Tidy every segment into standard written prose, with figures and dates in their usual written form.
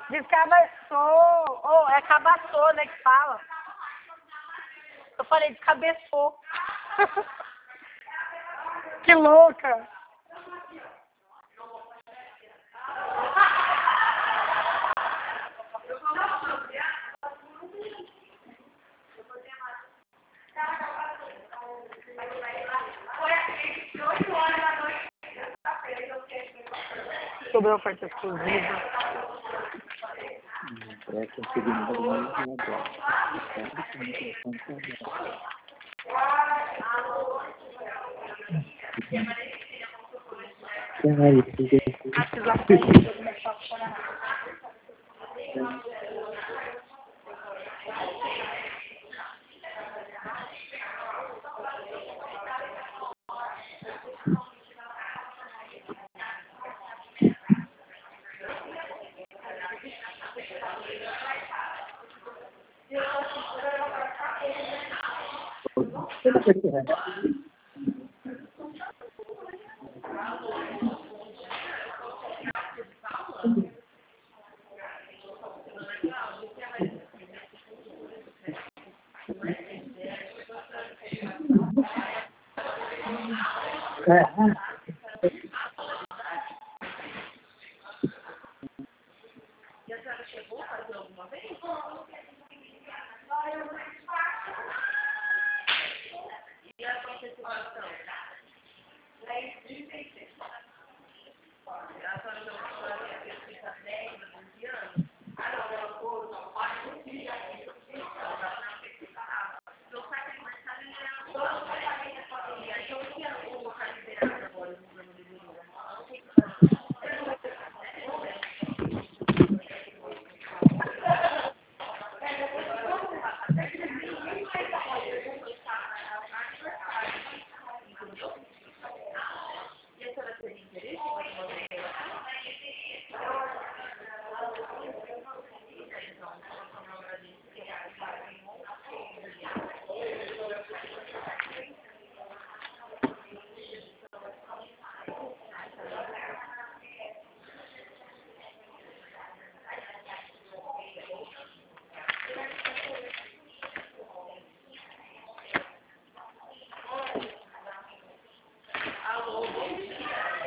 Descabeçou. Oh, é cabaçou, né, que fala. Eu falei descabeçou. Que louca. Sobre a oferta exclusiva. E a senhora chegou a fazer alguma vez? E a participação? 10,36. A senhora já fazer pesquisa 10 a 12 anos? Ah, não, ela foi, não, pode não ser aqui. Então, sai da aniversário e já e aí, eu tinha o local liberado agora no programa de Bruno. E a senhora teve interesse em alguma vez? Alô, bom dia.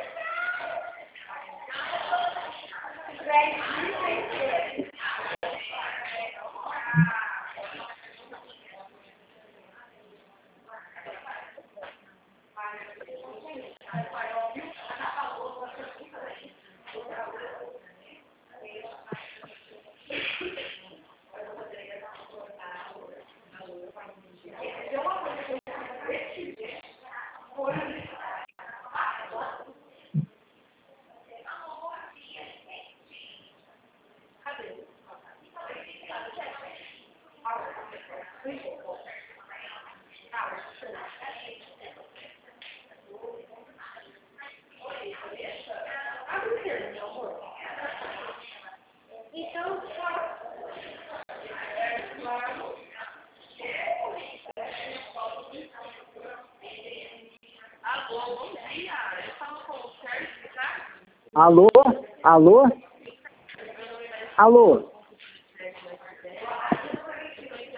Alô, bom dia. Eu falo com o Sérgio, tá? Alô? Alô? Alô?